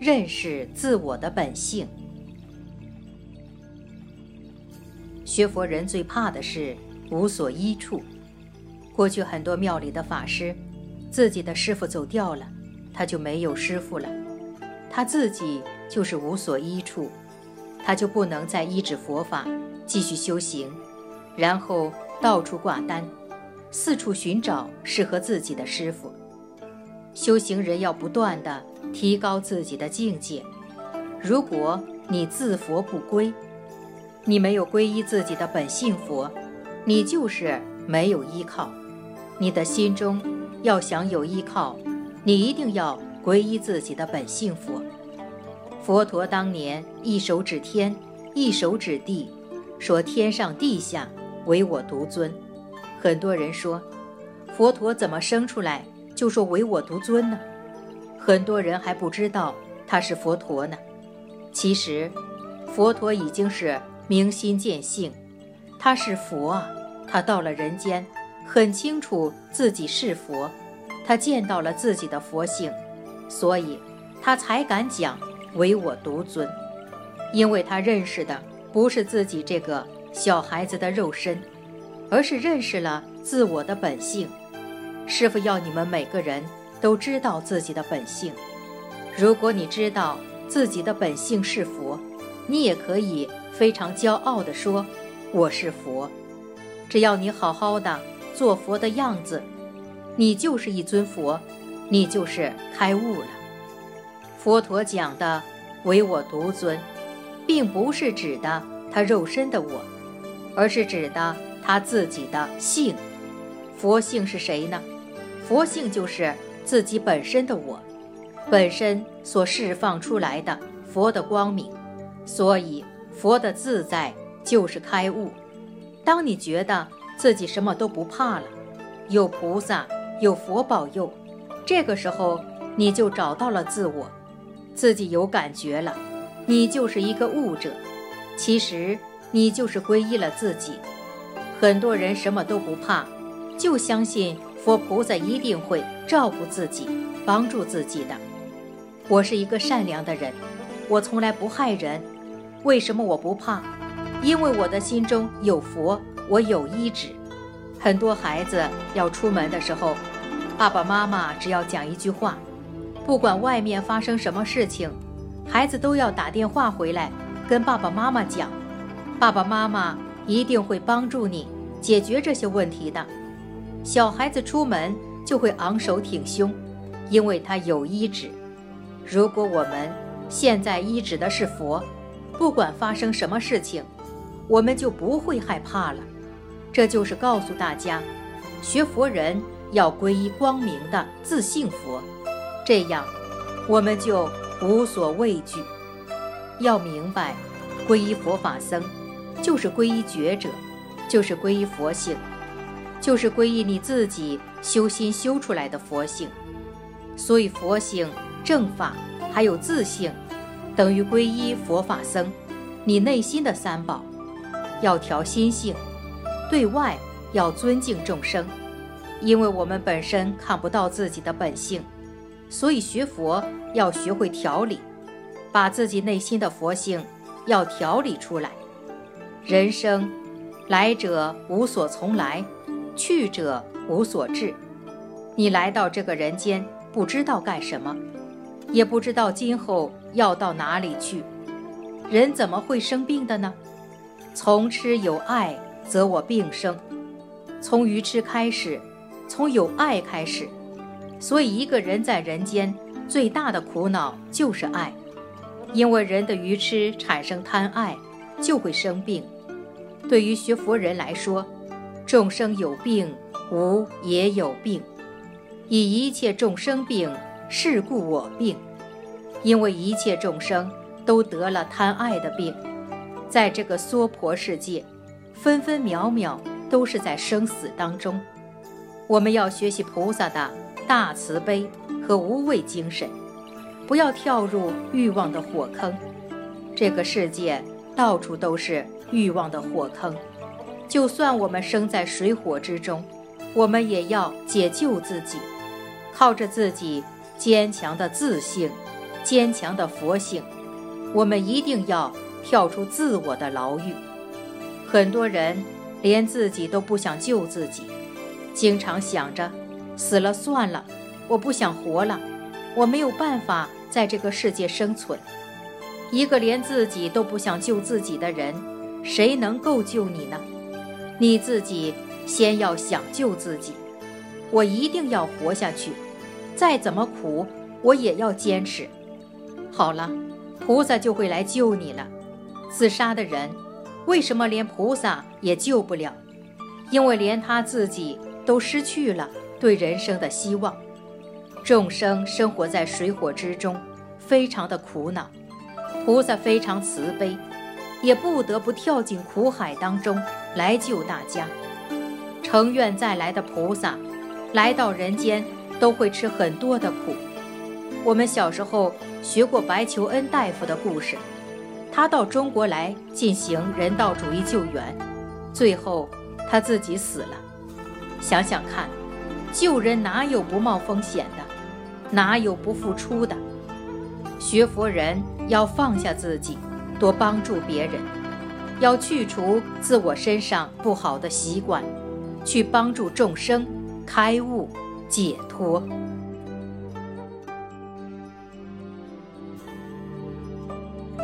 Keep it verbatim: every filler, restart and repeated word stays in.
认识自我的本性。学佛人最怕的是无所依处。过去很多庙里的法师，自己的师父走掉了，他就没有师父了，他自己就是无所依处，他就不能再依止佛法继续修行，然后到处挂单，四处寻找适合自己的师父。修行人要不断地提高自己的境界。如果你自佛不归，你没有皈依自己的本性佛，你就是没有依靠。你的心中要想有依靠，你一定要皈依自己的本性佛。佛陀当年一手指天，一手指地，说天上地下唯我独尊。很多人说，佛陀怎么生出来就说唯我独尊呢？很多人还不知道他是佛陀呢。其实佛陀已经是明心见性，他是佛啊，他到了人间很清楚自己是佛，他见到了自己的佛性，所以他才敢讲唯我独尊。因为他认识的不是自己这个小孩子的肉身，而是认识了自我的本性。师父要你们每个人都知道自己的本性。如果你知道自己的本性是佛，你也可以非常骄傲地说我是佛。只要你好好的做佛的样子，你就是一尊佛，你就是开悟了。佛陀讲的唯我独尊，并不是指的他肉身的我，而是指的他自己的性。佛性是谁呢？佛性就是自己本身的我，本身所释放出来的佛的光明。所以佛的自在就是开悟。当你觉得自己什么都不怕了，有菩萨有佛保佑，这个时候你就找到了自我，自己有感觉了，你就是一个悟者。其实你就是皈依了自己。很多人什么都不怕，就相信佛菩萨一定会照顾自己，帮助自己的。我是一个善良的人，我从来不害人。为什么我不怕？因为我的心中有佛，我有依止。很多孩子要出门的时候，爸爸妈妈只要讲一句话，不管外面发生什么事情，孩子都要打电话回来跟爸爸妈妈讲，爸爸妈妈一定会帮助你解决这些问题的。小孩子出门就会昂首挺胸，因为他有依止。如果我们现在依止的是佛，不管发生什么事情，我们就不会害怕了。这就是告诉大家，学佛人要皈依光明的自性佛，这样我们就无所畏惧。要明白，皈依佛法僧就是皈依觉者，就是皈依佛性，就是皈依你自己修心修出来的佛性。所以佛性、正法还有自性，等于皈依佛法僧。你内心的三宝要调心性，对外要尊敬众生。因为我们本身看不到自己的本性，所以学佛要学会调理，把自己内心的佛性要调理出来。人生来者无所从来，去者无所至。你来到这个人间，不知道干什么，也不知道今后要到哪里去。人怎么会生病的呢？从吃有爱，则我病生。从愚痴开始，从有爱开始。所以一个人在人间最大的苦恼就是爱，因为人的愚痴产生贪爱，就会生病。对于学佛人来说，众生有病，吾也有病。以一切众生病，是故我病。因为一切众生都得了贪爱的病，在这个娑婆世界，分分秒秒都是在生死当中。我们要学习菩萨的大慈悲和无畏精神，不要跳入欲望的火坑。这个世界到处都是欲望的火坑，就算我们生在水火之中，我们也要解救自己，靠着自己坚强的自性， 坚强的佛性，我们一定要跳出自我的牢狱。很多人连自己都不想救自己，经常想着死了算了，我不想活了，我没有办法在这个世界生存。一个连自己都不想救自己的人，谁能够救你呢？你自己先要想救自己。我一定要活下去，再怎么苦我也要坚持。好了，菩萨就会来救你了。自杀的人为什么连菩萨也救不了？因为连他自己都失去了对人生的希望。众生生活在水火之中，非常的苦恼。菩萨非常慈悲，也不得不跳进苦海当中来救大家。成愿再来的菩萨来到人间都会吃很多的苦。我们小时候学过白求恩大夫的故事，他到中国来进行人道主义救援，最后他自己死了。想想看，救人哪有不冒风险的，哪有不付出的？学佛人要放下自己，多帮助别人，要去除自我身上不好的习惯，去帮助众生开悟解脱。